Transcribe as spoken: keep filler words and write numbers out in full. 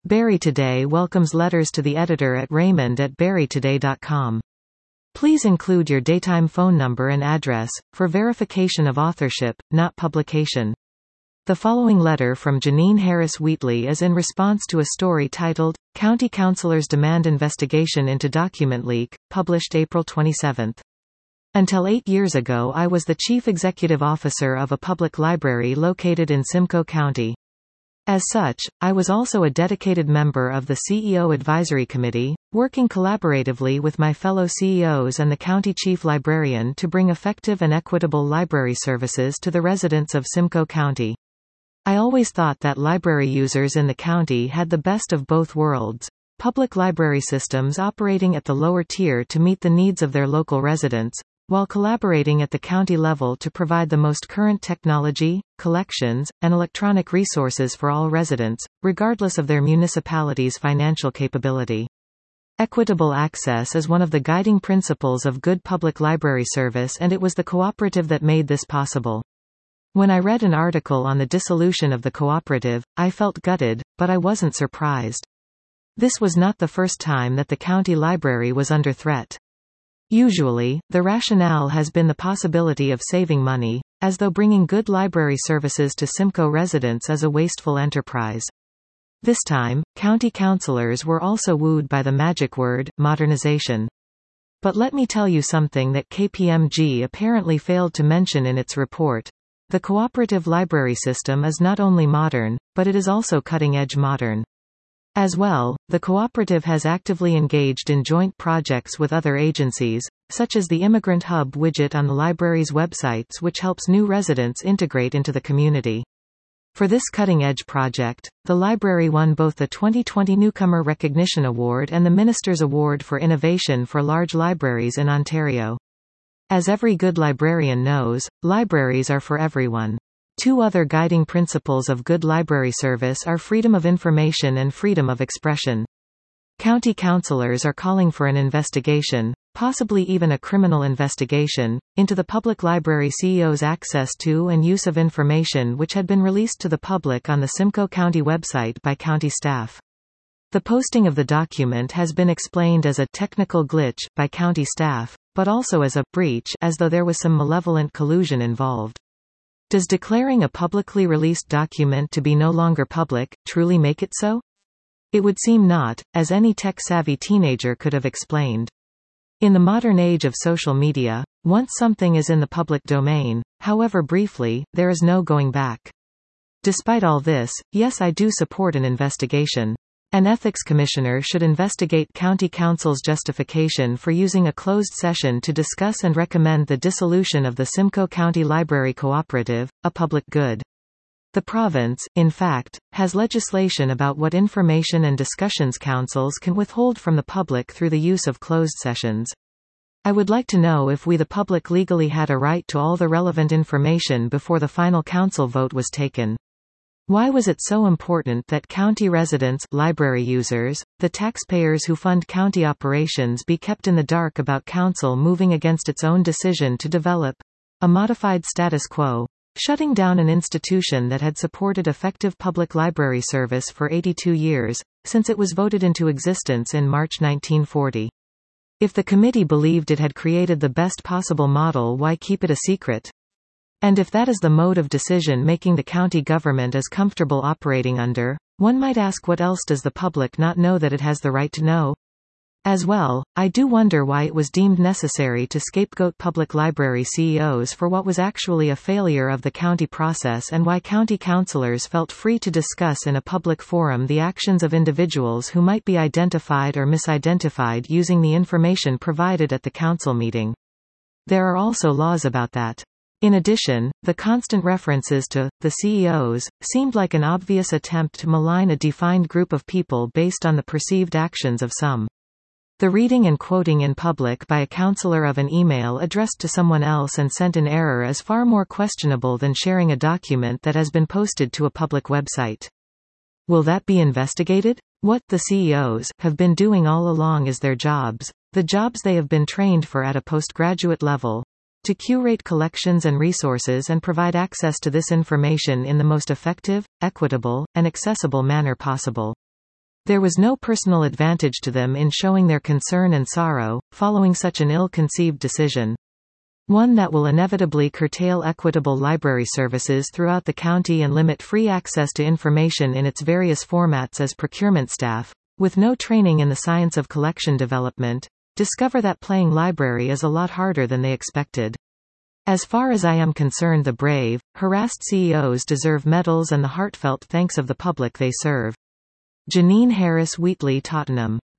Barrie Today welcomes letters to the editor at raymond at barrie today dot com. Please include your daytime phone number and address, for verification of authorship, not publication. The following letter from Janine Harris Wheatley is in response to a story titled, County Councillors Demand Investigation into Document Leak, published April twenty-seventh. Until eight years ago I was the Chief Executive Officer of a public library located in Simcoe County. As such, I was also a dedicated member of the C E O Advisory Committee, working collaboratively with my fellow C E Os and the County Chief Librarian to bring effective and equitable library services to the residents of Simcoe County. I always thought that library users in the county had the best of both worlds. Public library systems operating at the lower tier to meet the needs of their local residents, while collaborating at the county level to provide the most current technology, collections, and electronic resources for all residents, regardless of their municipality's financial capability. Equitable access is one of the guiding principles of good public library service, and it was the cooperative that made this possible. When I read an article on the dissolution of the cooperative, I felt gutted, but I wasn't surprised. This was not the first time that the county library was under threat. Usually, the rationale has been the possibility of saving money, as though bringing good library services to Simcoe residents is a wasteful enterprise. This time, county councillors were also wooed by the magic word, modernization. But let me tell you something that K P M G apparently failed to mention in its report. The cooperative library system is not only modern, but it is also cutting-edge modern. As well, the cooperative has actively engaged in joint projects with other agencies, such as the Immigrant Hub widget on the library's websites, which helps new residents integrate into the community. For this cutting-edge project, the library won both the twenty twenty Newcomer Recognition Award and the Minister's Award for Innovation for Large Libraries in Ontario. As every good librarian knows, libraries are for everyone. Two other guiding principles of good library service are freedom of information and freedom of expression. County councillors are calling for an investigation, possibly even a criminal investigation, into the public library C E O's access to and use of information which had been released to the public on the Simcoe County website by county staff. The posting of the document has been explained as a technical glitch by county staff, but also as a breach, as though there was some malevolent collusion involved. Does declaring a publicly released document to be no longer public truly make it so? It would seem not, as any tech-savvy teenager could have explained. In the modern age of social media, once something is in the public domain, however briefly, there is no going back. Despite all this, yes, I do support an investigation. An ethics commissioner should investigate county council's justification for using a closed session to discuss and recommend the dissolution of the Simcoe County Library Cooperative, a public good. The province, in fact, has legislation about what information and discussions councils can withhold from the public through the use of closed sessions. I would like to know if we the public legally had a right to all the relevant information before the final council vote was taken. Why was it so important that county residents, library users, the taxpayers who fund county operations be kept in the dark about council moving against its own decision to develop a modified status quo, shutting down an institution that had supported effective public library service for eighty-two years, since it was voted into existence in March nineteen forty? If the committee believed it had created the best possible model, why keep it a secret? And if that is the mode of decision-making the county government is comfortable operating under, one might ask, what else does the public not know that it has the right to know? As well, I do wonder why it was deemed necessary to scapegoat public library C E Os for what was actually a failure of the county process, and why county councillors felt free to discuss in a public forum the actions of individuals who might be identified or misidentified using the information provided at the council meeting. There are also laws about that. In addition, the constant references to the C E Os seemed like an obvious attempt to malign a defined group of people based on the perceived actions of some. The reading and quoting in public by a councillor of an email addressed to someone else and sent in error is far more questionable than sharing a document that has been posted to a public website. Will that be investigated? What the C E Os have been doing all along is their jobs, the jobs they have been trained for at a postgraduate level, to curate collections and resources and provide access to this information in the most effective, equitable, and accessible manner possible. There was no personal advantage to them in showing their concern and sorrow, following such an ill-conceived decision. One that will inevitably curtail equitable library services throughout the county and limit free access to information in its various formats as procurement staff, with no training in the science of collection development, discover that playing library is a lot harder than they expected. As far as I am concerned, the brave, harassed C E Os deserve medals and the heartfelt thanks of the public they serve. Janine Harris Wheatley, Tottenham.